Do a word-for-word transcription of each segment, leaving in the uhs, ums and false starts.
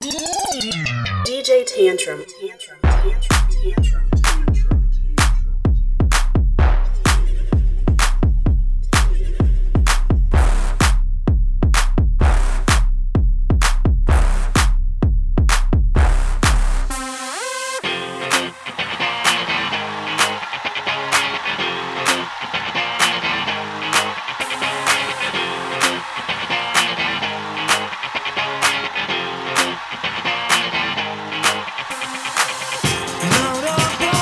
D J Tantrum. Tantrum. Tantrum. Tantrum. Out of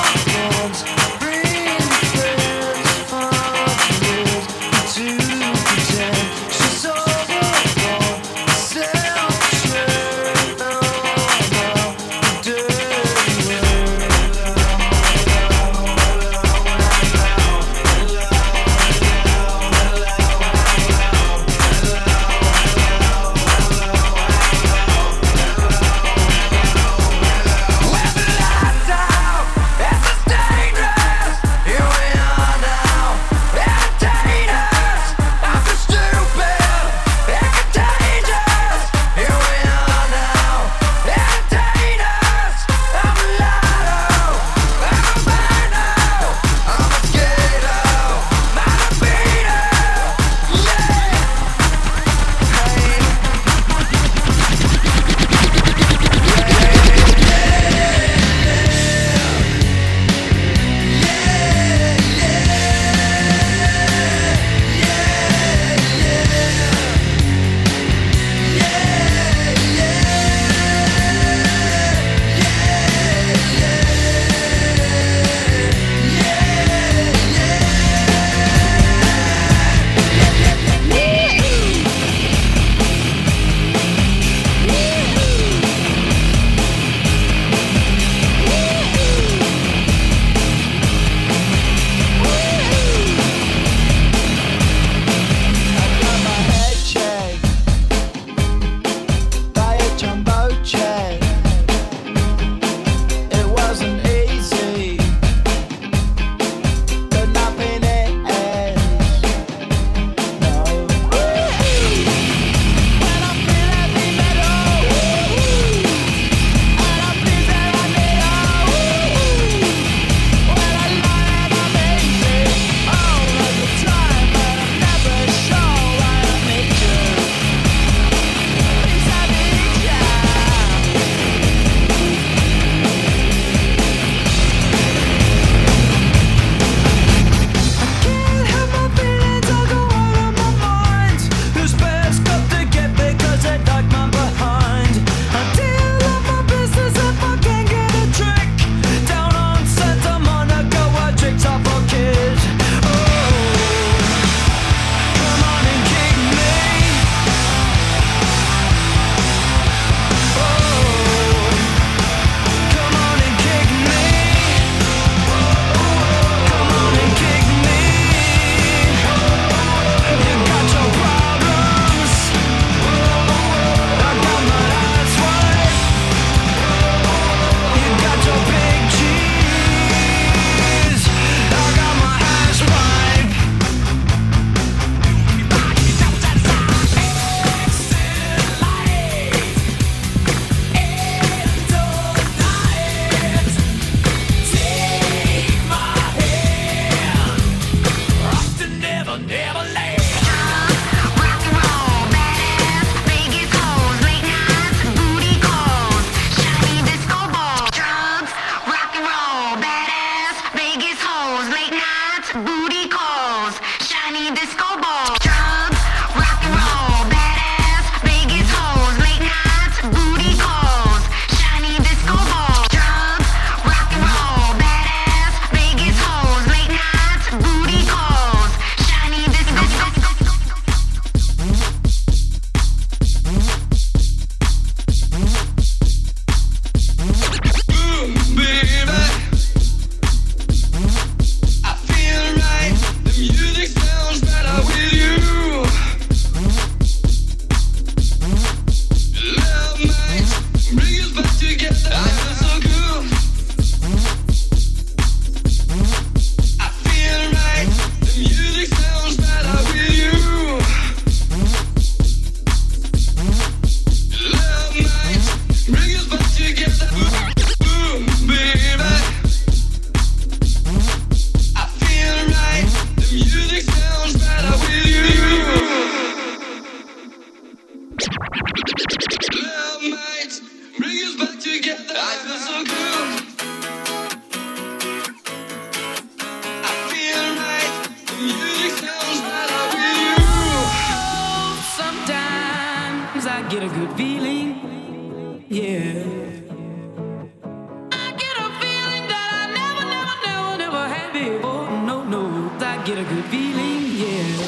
get a good feeling, yeah.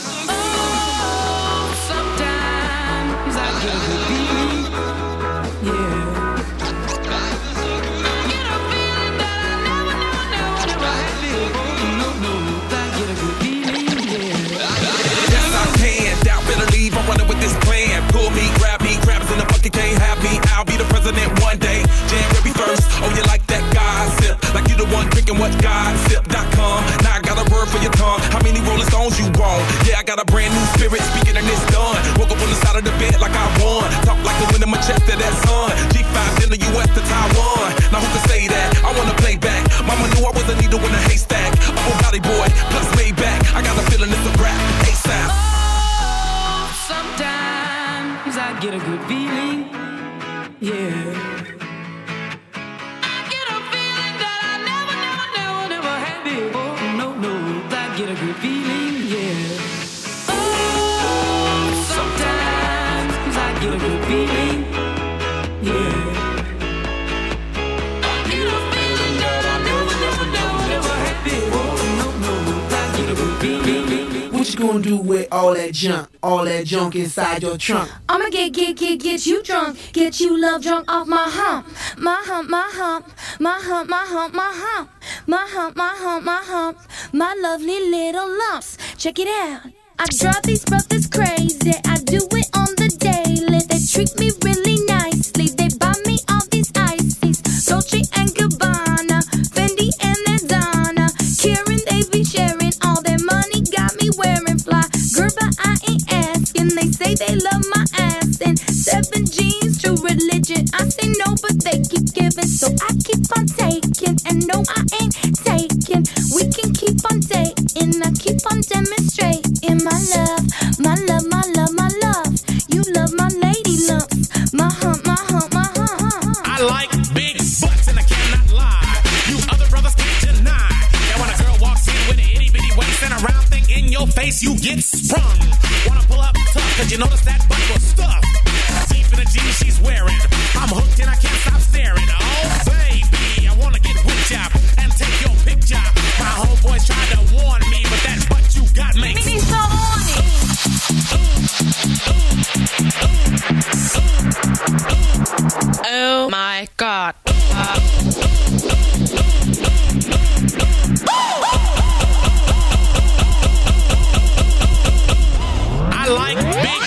Oh, sometimes I get a good feeling, yeah. I get a feeling that I never, never, never, never had before. No, no, I get a good feeling, yeah. Yes, I can. Doubt, better leave. I'm running with this plan. Pull me, grab me, crabs in the bucket can't have me. I'll be the president one day. January first. Oh, you like that gossip? Like you the one drinking what gossip dot com. Now I got a word for your tongue. How many Rolling Stones you want? Yeah, I got a brand new spirit speaking and it's done. Woke up on the side of the bed like I won. Talk like the wind in my chest to that sun. G five in the U S to Taiwan. Now who can say that? I wanna play back. Mama knew I was a needle in a haystack. I'm a body boy, plus Maybach. I got a feeling it's a rap. ASAP. Oh, sometimes I get a good feeling, yeah. Get a good feeling, yeah. Oh, sometimes I get a good feeling, yeah. I get a feeling that I never, never, never, never had before. No, no, I get a good feeling. What you gonna do with all that junk, all that junk inside your trunk? I'ma get, get, get, get you drunk, get you love drunk off my hump, my hump, my hump, my hump, my hump, my hump, my hump, my hump, my hump, my lovely little lumps. Check it out. I drive these brothers crazy. I do it on the daily. They treat me really nicely. They buy me all these ices, Dolce and Gabbana, Fendi and Adana. Karen, they be sharing all their money. Got me wearing fly, girl, but I ain't asking. They say they love my ass and seven jeans, true religion. I say no, but they keep giving, so I keep on taking. And no, I ain't taking. We can keep on dating. I keep on demonstrating my love, my love, my love, my love. You love my lady lumps, my hump, my hump, my hump, hump. I like big butts and I cannot lie. You other brothers can't deny. Now when a girl walks in with an itty bitty waist and a round thing in your face, you get sprung. Wanna pull up tough, cause you notice that butt was stuffed deep in the jeans she's wearing. I'm hooked and I can't stop staring. Oh baby, I wanna get with ya and take your picture. My homeboys tried to warn me, but that butt you got makes me so horny. Oh my God. Uh, I like big.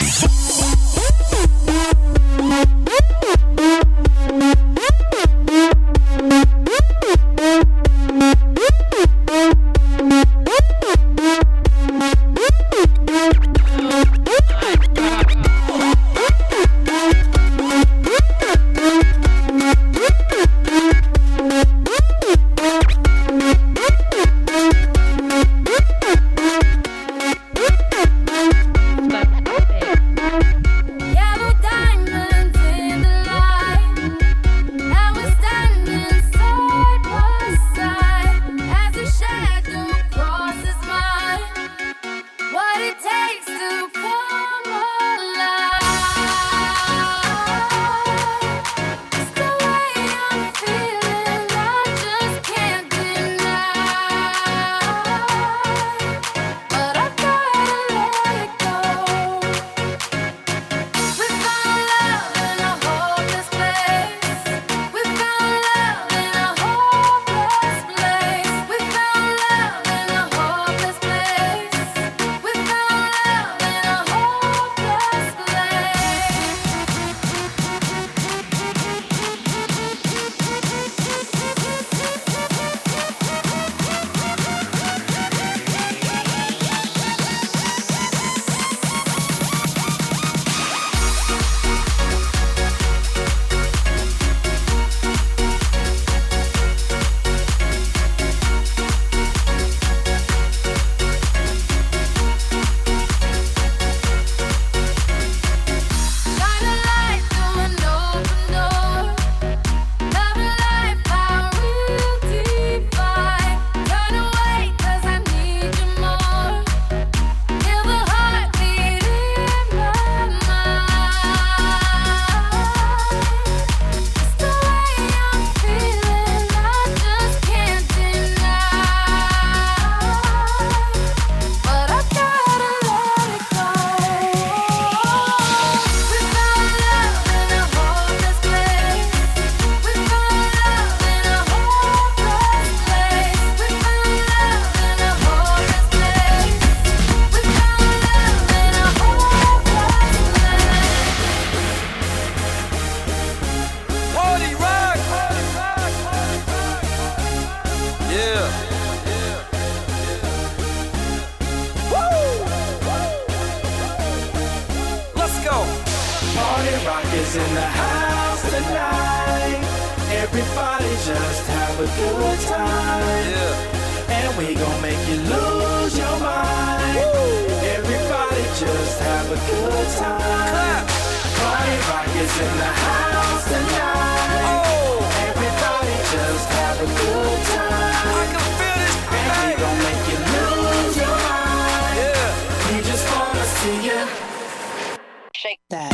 is in the house tonight. Everybody just have a good time. Yeah. And we gon' make you lose your mind. Woo. Everybody just have a good time. Party Rock is in the house tonight. Oh. Everybody just have a good time. I can feel this. And we gon' make you lose your mind. Yeah. We just wanna see you shake that.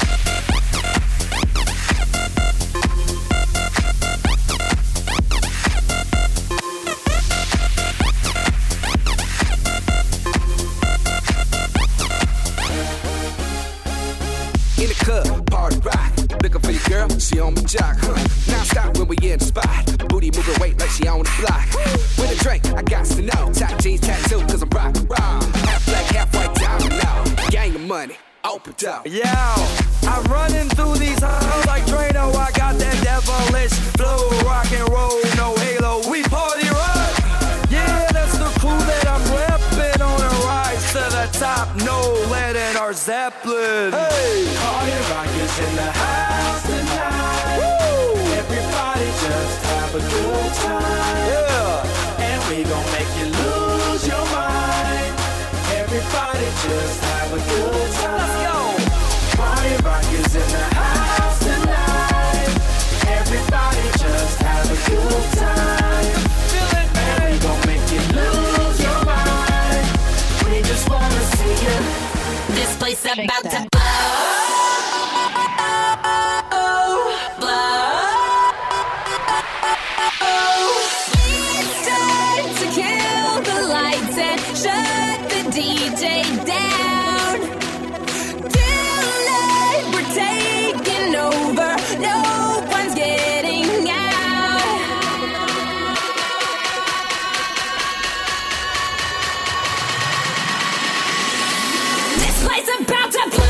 In the club, party rock. Looking for your girl, she on my jock, huh? Now stop when we in the spot. Booty moving weight like she on the block. With a drink, I got to know. Tight jeans tattoo, cause I'm rock and roll. Half black, half white, diamond now. Gang of money, open up. Yeah, I'm running through these halls like Drano. I got that devilish flow, rock and roll, no halo. We party rock. Yeah, that's the crew that I'm repping on a rise to the top. No lead in our Zeppelin. Hey, party rock is in the house tonight. Woo! Everybody just have a good time. Yeah, and we gon' make you lose your mind. Everybody just have a good time. Let's go. Party Rock is in the house tonight. Everybody just have a good time. Feel it, man. And we gon' make you lose your mind. We just wanna see you. This place Shake about that. to blow, blow. It's time to kill the lights and shut the D J down. Tonight we're taking over. No one's getting out. This place about to blow.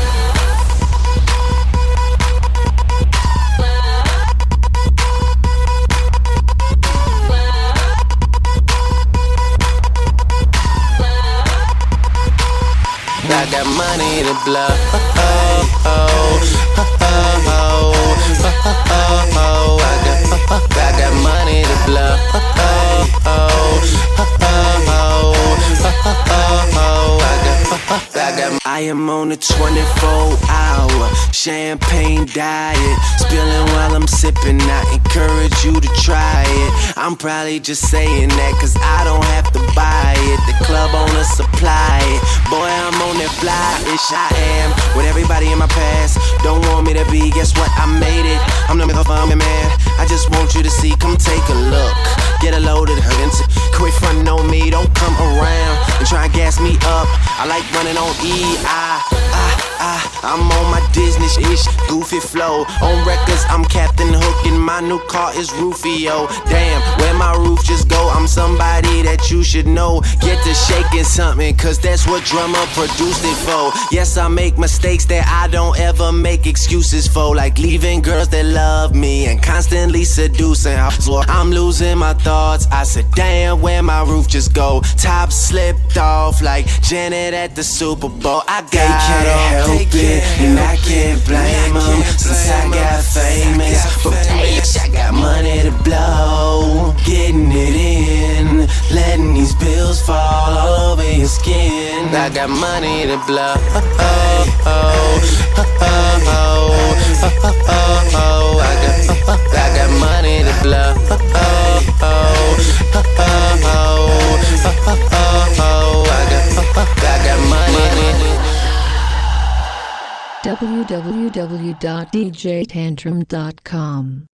I got money to blow. Oh, oh, oh, oh, oh, oh, oh. I got, I got money to blow. Oh, oh, oh, oh, oh, oh. I got, I got. I am on a twenty-four hour champagne diet, spilling while I'm sipping. I encourage you to try it. I'm probably just saying that cause I don't have to buy it. The club owner supply it. Boy, I'm on that fly-ish. I am with everybody in my past. Don't want me to be, guess what? I made it. I'm the motherfucking man. I just want you to see, come take a look. Get a load of the into. Quit frontin' on me, don't come around and try and gas me up. I like running on E. I, I, I, I'm on my Disney-ish, goofy flow. On records, I'm Captain Hook and my new car is Rufio. Damn, where my roof just go? I'm somebody that you should know. Get to shaking something, cause that's what drummer produced it for. Yes, I make mistakes that I don't ever make excuses for. Like leaving girls that love me and constantly seducing. So I'm losing my thoughts. I said, damn, where my roof just go? Top slipped off like Janet at the Super Bowl. I got help it, and I can't blame them. Since I got famous, but bitch, I got money to blow. Getting it in, letting these bills fall all over your skin. I got money to blow. Oh, oh, oh, oh, oh, oh, oh. I got, I got money to blow. Oh, oh, oh, oh, oh, oh. I got, I got money. w w w dot d j tantrum dot com